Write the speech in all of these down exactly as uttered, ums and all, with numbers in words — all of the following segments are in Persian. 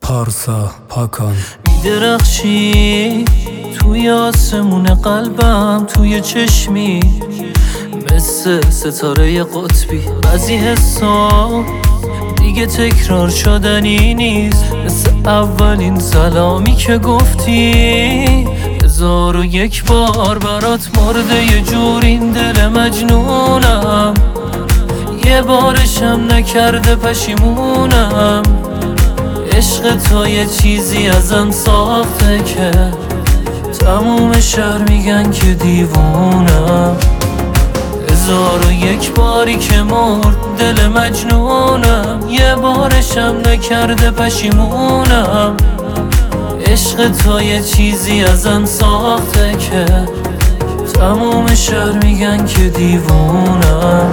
پارسا پاکان میدرخشی توی آسمون قلبم، توی چشمی مثل ستاره قطبی. بعضی حسا دیگه تکرار شدنی نیست، مثل اولین سلامی که گفتی. هزار و یک بار برات مرده یه جور این دل مجنونم، یه بارشم نکرده پشیمونم. عشق تو یه چیزی ازم ساخته که تموم شهر میگن که دیوونم. هزار و یک باری که مرد دل مجنونم، یه بارشم نکرده پشیمونم. عشق تو یه چیزی ازم ساخته که تموم شهر میگن که دیوونم.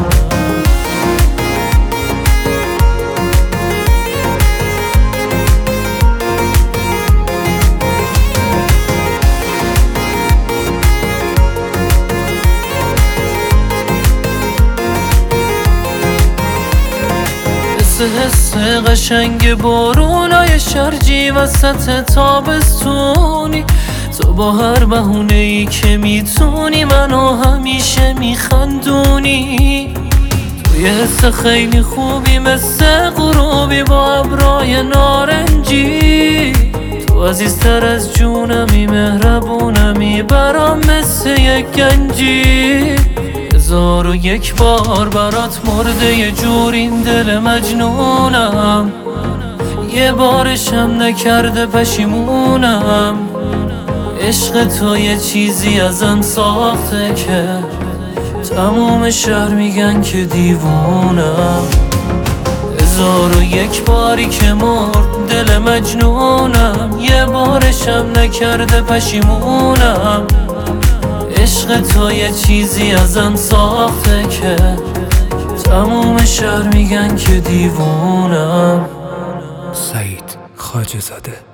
حس قشنگ بارونای شرجی وسط تابستونی، تو با هر بهونه‌ای که میتونی منو همیشه میخندونی. توی حس خیلی خوبی مثل غروبی با ابرای نارنجی، تو عزیزتر از جونمی، مهربونمی، برام مثل یک گنجی. هزار و یک بار برات مرده یه جور این دل مجنونم، یه بارشم نکرده پشیمونم. عشق تو یه چیزی ازم ساخته که تموم شهر میگن که دیوونم. هزار و یک باری که مرد دل مجنونم، یه بارشم نکرده پشیمونم. عشق تو یه چیزی ازم ساخته که تموم شهر میگن که دیوونم. سعید خواجه زاده.